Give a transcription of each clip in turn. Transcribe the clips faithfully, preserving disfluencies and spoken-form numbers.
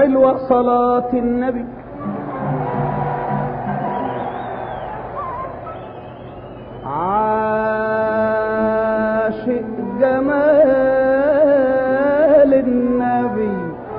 حلوة صلاة النبي. عاشق جمال النبي،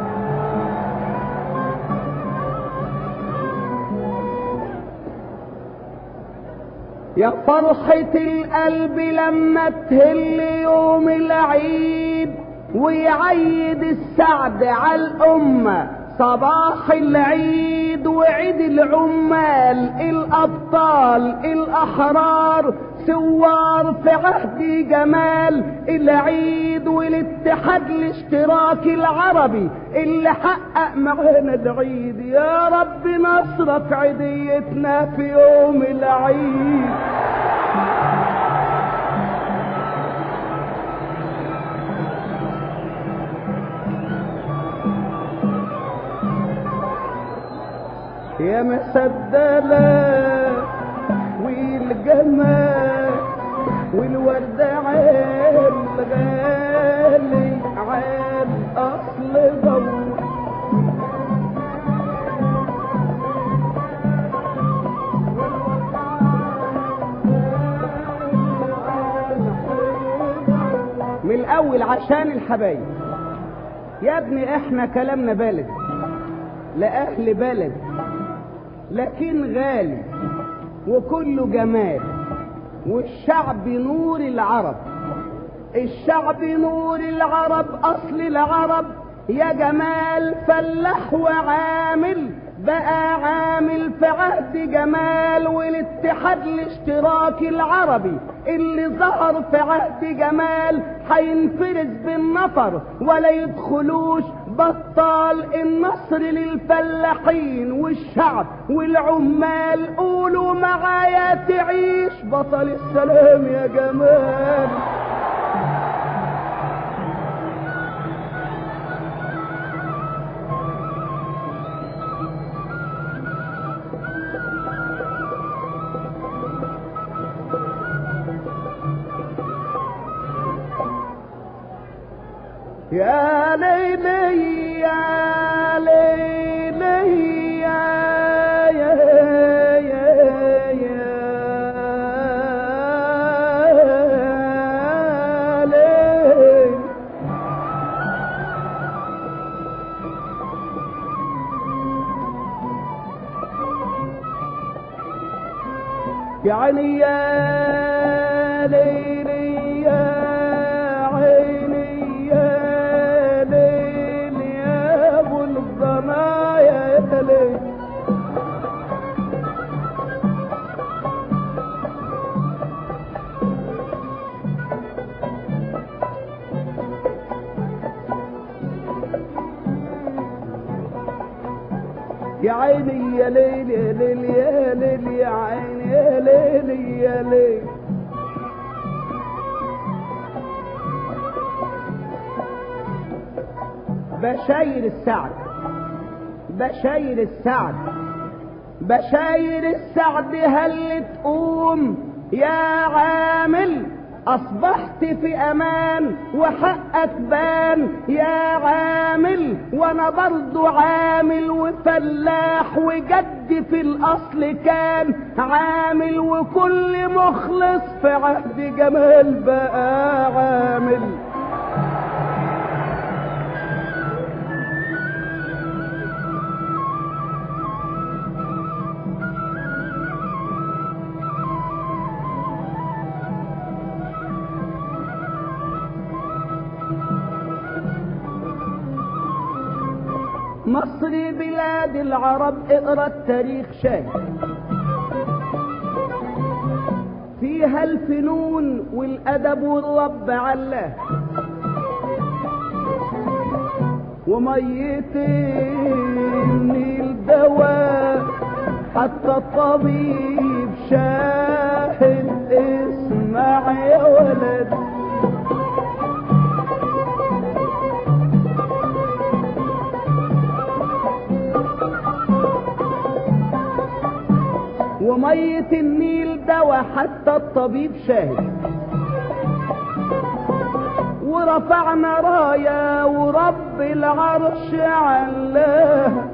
يا فرحة القلب لما تهل يوم العيد ويعيد السعد على الأمة صباح العيد وعيد العمال الأبطال الأحرار ثوار في عهد جمال العيد والاتحاد الاشتراكي العربي اللي حقق معانا العيد. يا رب نصرك عيديتنا في يوم العيد. يا مسدلة والجمال والوردة عال غالي عال أصل ضوء، من الأول عشان الحبايب. يا ابني احنا كلامنا بلد لأهل بلد لكن غالي وكله جمال، والشعب نور العرب، الشعب نور العرب أصل العرب يا جمال. فلاح وعامل بقى عامل في عهد جمال والاتحاد الاشتراكي العربي اللي ظهر في عهد جمال هينفرز بالنفر ولا يدخلوش بطال. النصر للفلاحين والشعب والعمال، قولوا معايا تعيش بطل السلام يا جمال. يا ليلي يا ليلي يا يا يا يا ليل، يا عيني يا ليلي يا عيني يا ليل يا ابو الضنايا يا ليل. يا عيني يا ليل يا ليل يا ليل يا عيني يا ليل يا ليل. بشاير السعد بشاير السعد بشاير السعد هل تقوم يا عامل، اصبحت في امان وحقك بان يا عامل. وانا برضو عامل وفلاح وجد في الاصل كان عامل، وكل مخلص في عهد جمال بقى عامل. مصر بلاد العرب اقرا التاريخ شايف فيها الفنون والادب والرب علاه، ومية النيل دواء حتى الطبيب شاهد. اسمع يا ولد ومية النيل دوا حتى الطبيب شاهد، ورفعنا راية ورب العرش علاها.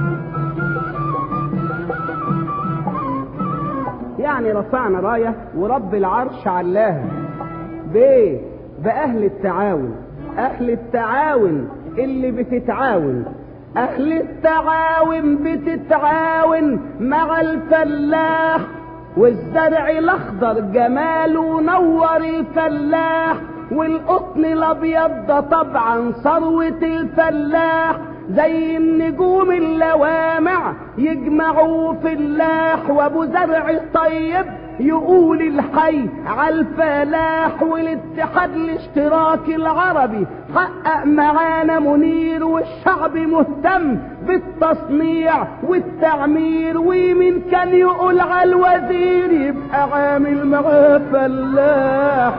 يعني رفعنا راية ورب العرش علاها بايه؟ بأهل التعاون. أهل التعاون اللي بتتعاون، أهل التعاون بتتعاون مع الفلاح، والزرع الأخضر جماله نور الفلاح، والقطن الأبيض ده طبعا ثروة الفلاح، زي النجوم اللوامع يجمعوا فلاح، وابو زرع طيب يقول الحي عالفلاح. والاتحاد الاشتراكي العربي حقق معانا منير، والشعب مهتم بالتصنيع والتعمير، ومين كان يقول عالوزير يبقى عامل معاه فلاح.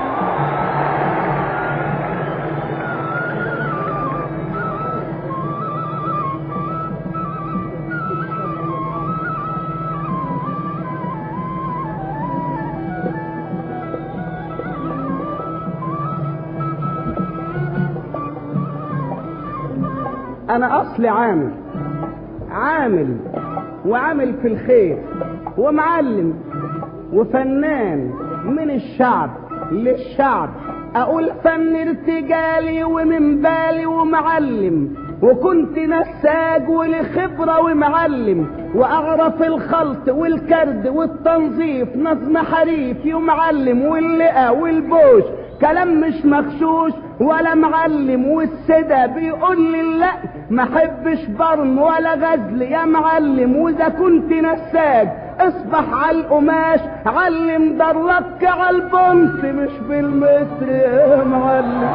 انا اصلي عامل عامل وعامل في الخير، ومعلم وفنان من الشعب للشعب. اقول فن ارتجالي ومن بالي ومعلم، وكنت نساج ولخبرة ومعلم، واعرف الخلط والكرد والتنظيف، نظم حريفي ومعلم، واللقا والبوش كلام مش مغشوش ولا معلم. والسدا بيقول لي لا ما حبش برم ولا غزل يا معلم. واذا كنت نساج اصبح على القماش، علم درك على البنت مش بالمتر يا معلم.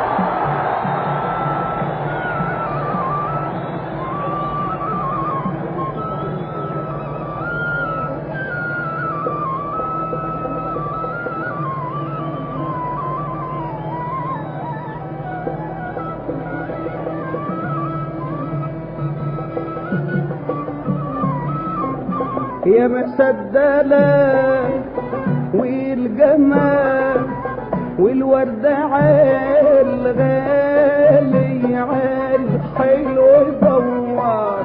يا مسدلة والجمال والوردة عال غالي عال حلو دوار.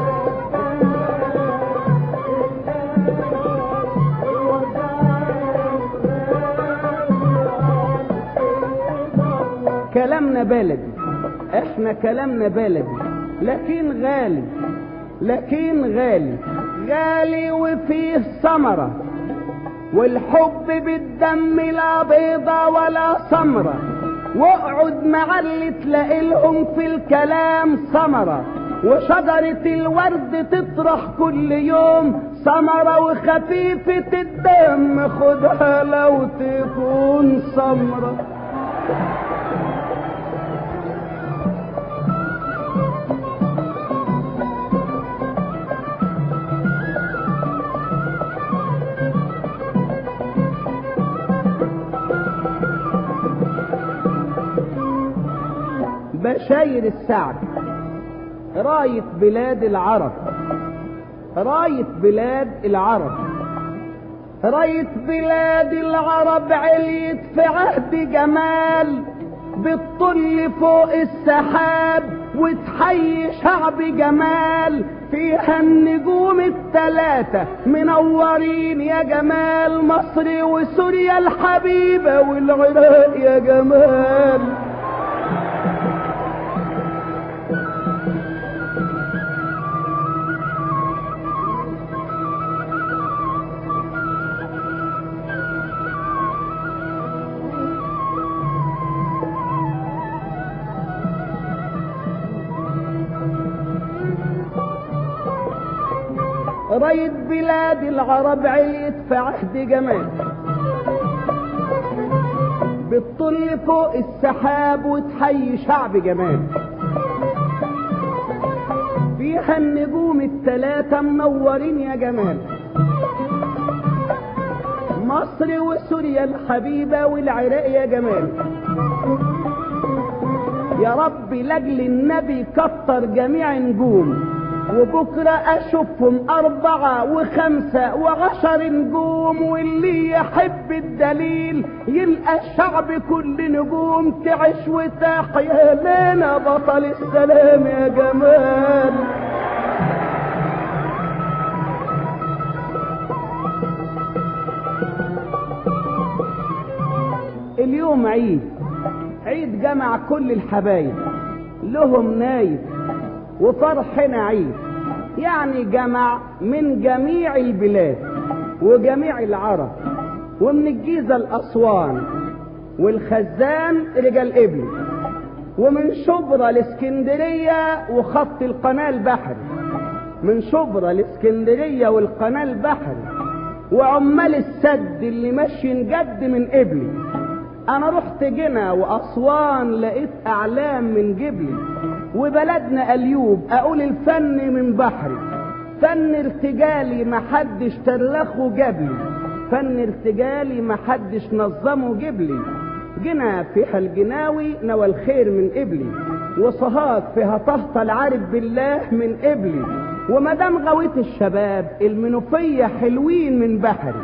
كلامنا بلدي، احنا كلامنا بلدي، لكن غالي لكن غالي غالي وفيه ثمرة. والحب بالدم لا بيضة ولا سمرة، واقعد مع اللي تلاقي لهم في الكلام ثمرة. وشجرة الورد تطرح كل يوم ثمرة، وخفيفة الدم خدها لو تكون سمرة. بشاير السعد راية بلاد العرب، راية بلاد العرب، راية بلاد العرب عليت في عهد جمال، بتطل فوق السحاب وتحيي شعب جمال. فيها النجوم التلاتة منورين يا جمال، مصر وسوريا الحبيبة والعراق يا جمال. راية بلاد العرب عليت في عهد جمال، بتطل فوق السحاب وتحيي شعب جمال. فيها النجوم التلاتة منورين يا جمال، مصر وسوريا الحبيبة والعراق يا جمال. يا رب لاجل النبي كتر جميع نجوم وبكرة اشوفهم اربعة وخمسة وعشر نجوم، واللي يحب الدليل يلقى الشعب كل نجوم تعيش وتحيا لنا بطل السلام يا جمال. اليوم عيد، عيد جمع كل الحبايب لهم نايب وفرحنا عيد، يعني جمع من جميع البلاد وجميع العرب، ومن الجيزة الأسوان والخزان رجال قبلي، ومن شبرا الاسكندرية وخط القناة البحري، من شبرا الاسكندرية والقناة البحري، وعمال السد اللي ماشي جد من قبلي. انا رحت جنة واسوان لقيت اعلام من جبلي، وبلدنا اليوب اقول الفن من بحري، فن ارتجالي محدش ترلخه جبلي، فن ارتجالي محدش نظمه جبلي. جنة فيها الجناوي نوى الخير من قبلي، وصهاج فيها طهطة العارف بالله من قبلي، ومدام غويت الشباب المنوفية حلوين من بحري،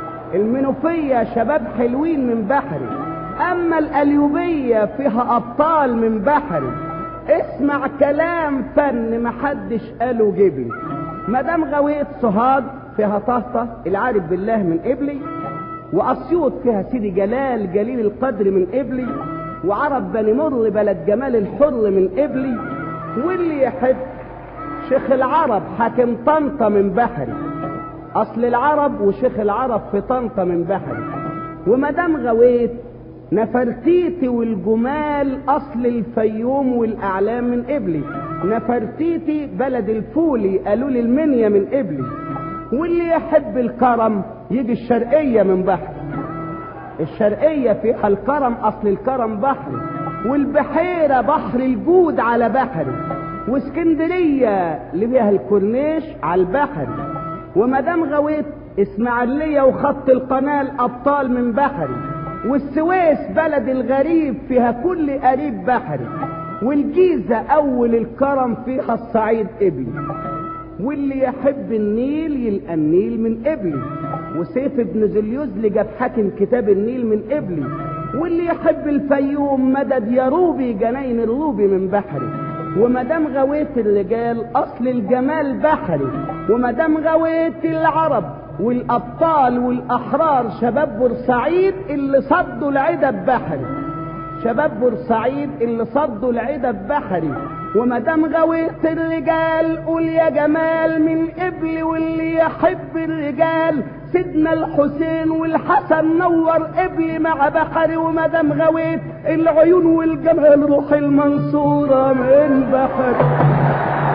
المنوفية شباب حلوين من بحري. اما القليوبية فيها ابطال من بحري، اسمع كلام فن محدش قاله جبلي. مدام غويت صهاج فيها طهطة العارف بالله من قبلي، واسيوط فيها سيدي جلال جليل القدر من قبلي، وعرب بني مر بلد جمال الحر من قبلي، واللي يحب شيخ العرب حاكم طنطا من بحري، اصل العرب وشيخ العرب في طنطا من بحري. ومدام غويت نفرتيتي والجمال اصل الفيوم والاعلام من قبلي، نفرتيتي بلد الفولي قالوا لي المنيا من قبلي. واللي يحب الكرم يجي الشرقية من بحري، الشرقية فيها الكرم اصل الكرم بحري، والبحيرة بحر الجود على بحري، واسكندرية اللي فيها الكورنيش على البحر. ومدام غويت اسماعيلية وخط القناة الابطال من بحري، والسويس بلد الغريب فيها كل قريب بحري، والجيزة اول الكرم فيها الصعيد قبلي. واللي يحب النيل يلقى النيل من قبلي، وسيف ابن زليوزلي جاب حاكم كتاب النيل من قبلي. واللي يحب الفيوم مدد يا روبي جناين الروبي من بحري. ومدام غويت الرجال اصل الجمال بحري، ومدام غويت العرب والابطال والاحرار شباب بورسعيد اللي صدوا العدا بحري، شباب بورسعيد اللي صدوا العدا بحري. ومدام غويت الرجال قول يا جمال من قبلي، واللي يحب الرجال سيدنا الحسين والحسن نور قبلي مع بحري. ومدام غويت العيون والجمال روح المنصورة من بحري.